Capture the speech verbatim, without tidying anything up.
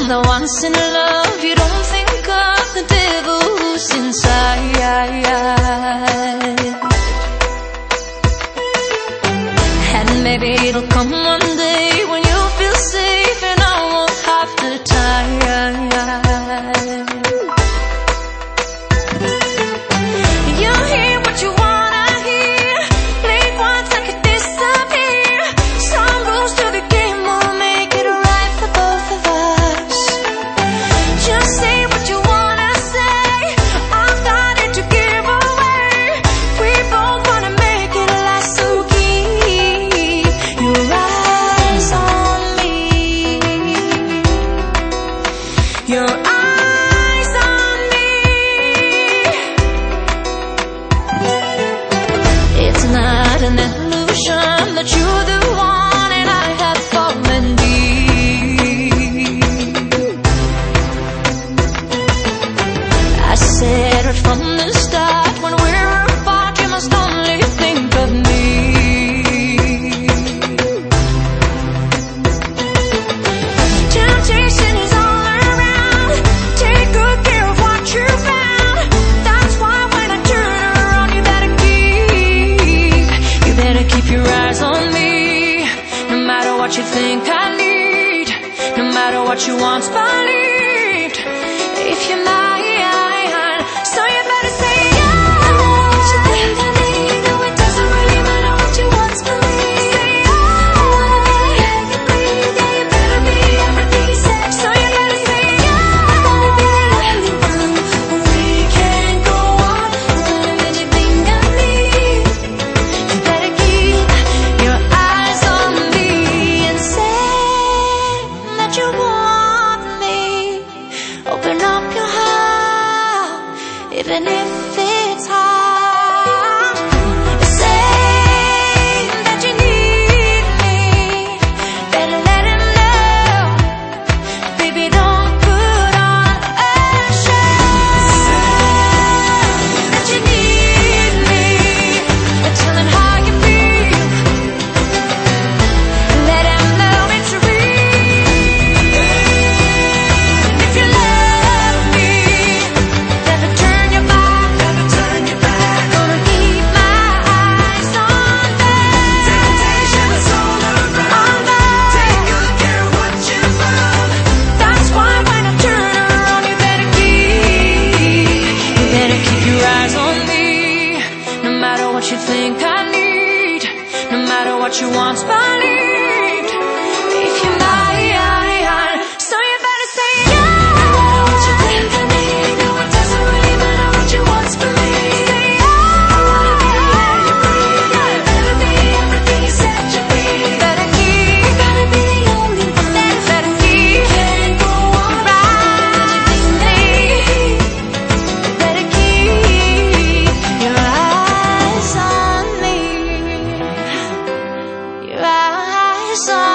I'm the once in love. You don't think of the devil who's inside. And maybe it'll come one day when you feel safe and I won't have to tie. You hear what you wanna hear, blink once I could disappear. Some rules to the game will make it right for both of us. Just say what you wanna say, I've got it to give away. We both wanna make it last, so keep your eyes on me. Your eyes on me. It's not an illusion that you're the one and I have fallen deep. I said it from the start, when we're apart you must only think of me. Temptation is all around, take good care of what you found. That's why when I turn around you better keep, you better keep your eyes on me. No matter what you think I need, no matter what you once believed, if you're mine, so you better say yeah. What you think I need, no it doesn't really matter what you once believed. Say yeah. I wanna be the air you breathe, yeah you better be everything you said. So you better say yeah. I wanna be the only one, we can't go on without anything I need. You better keep your eyes on me and say that you want me. Open up your heart, even if it's hard. Say that you need me, better let him know. Baby, don't put on a show. That you need me, and tell him how you feel. Let him know it's real. If you love me, never turn your back, never turn your back. Gonna keep my eyes on them. Temptation's all around, take good care of what you found. That's why when I turn around you better keep, you better keep your eyes on me. No matter what you think I need, no matter what you once believed, if you're mine, so you better say yeah. No matter what you think I need, no it doesn't really matter what you once believed. Say yeah. I wanna be the air you breathe, yeah you better be everything you said you'd be. Better keep, you gotta be the only one. Better keep, can't go on right. Better keep your eyes on me. Your eyes on